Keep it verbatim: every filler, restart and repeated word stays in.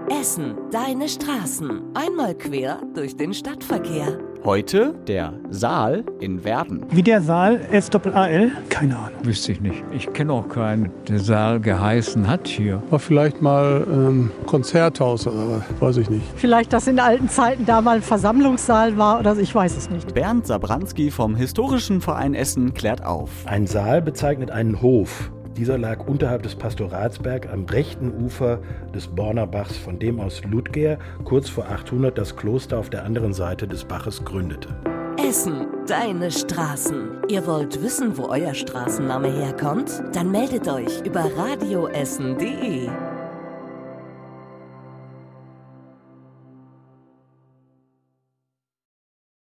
Essen, deine Straßen. Einmal quer durch den Stadtverkehr. Heute der Saal in Werden. Wie der Saal, S A L? Keine Ahnung. Wüsste ich nicht. Ich kenne auch keinen, der Saal geheißen hat hier. War vielleicht mal ähm, Konzerthaus, aber weiß ich nicht. Vielleicht, dass in alten Zeiten da mal ein Versammlungssaal war oder so, ich weiß es nicht. Bernd Sabranski vom Historischen Verein Essen klärt auf. Ein Saal bezeichnet einen Hof. Dieser lag unterhalb des Pastoratsberg am rechten Ufer des Borner Bachs, von dem aus Ludger kurz vor achthundert das Kloster auf der anderen Seite des Baches gründete. Essen, deine Straßen. Ihr wollt wissen, wo euer Straßenname herkommt? Dann meldet euch über radioessen punkt de.